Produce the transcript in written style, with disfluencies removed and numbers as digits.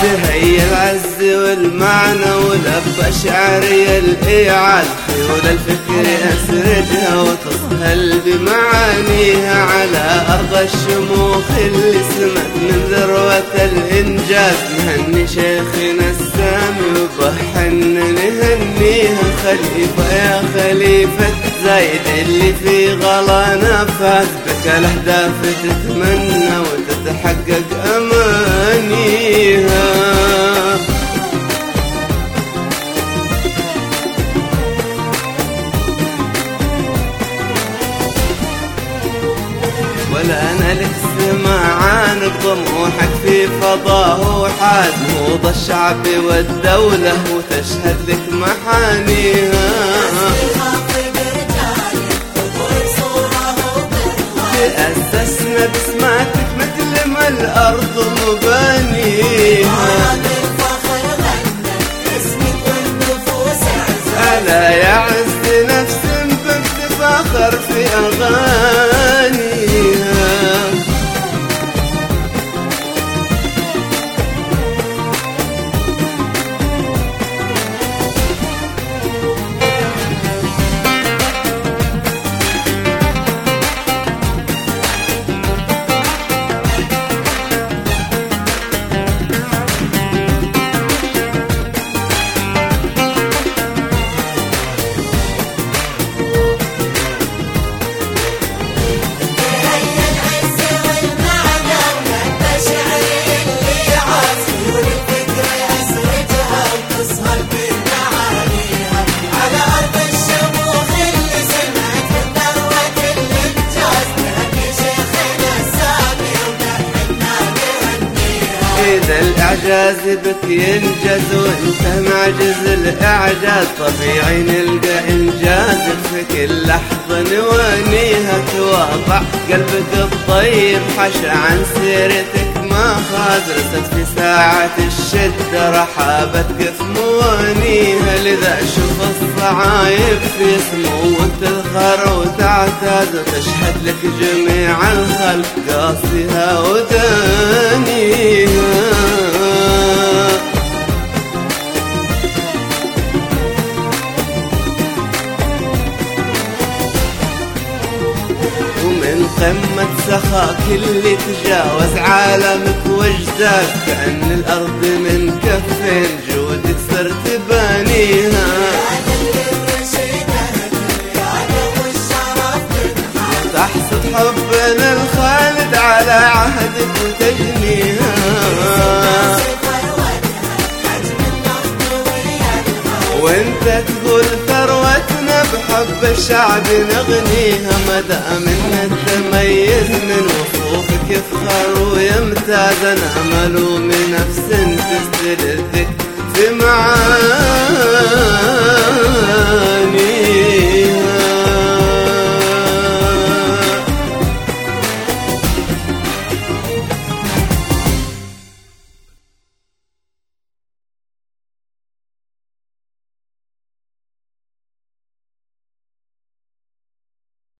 تهيا العز والمعنى ولبى شعري الإيعاد، خيول الفكر أسردها وتصهل بمعانيها على أرض الشموخ اللي سمت من ذروة الإنجاز. نهني شيخنا السامي وبحن نهنيها خليفة يا خليفة زايد اللي في غلانا فاز، بك الأهداف تتمنى وتتحقق أمانيها. ولا أنا لك سمع عنك طموحك في فضاه وحاد، نهوض الشعب والدولة وتشهد لك محانيها. تأسسنا بسماتك مثل ما الأرض مبانيها. ألا يعز نفس بتفاخر في أغانيها. إذا الإعجاز بك ينجز وإنت معجز الإعجاز، طبيعي نلقى إنجازك في كل لحظة نوانيها. تواضع قلبك الطيب حشى عن سيرتك ما خاز، رست في ساعة الشدة رحابتك في موانيها. لذا شوف الصعايب في سموك تذخر وتعتاز، وتشهد لك جميع الخلق قاصها ودانيها. ومن قمة سخاك اللي تجاوز عالمك وجداك، كأن الأرض من كفين جودك صرت بانيها. تحصد حبنا الخالد على عهدك وتجنيها. وانت تقول ثروتنا بحب الشعب نغنيها. مدام انك تميز من وصوفك يفخر ويمتاز، انا امل من نفس تستلذك في معاني.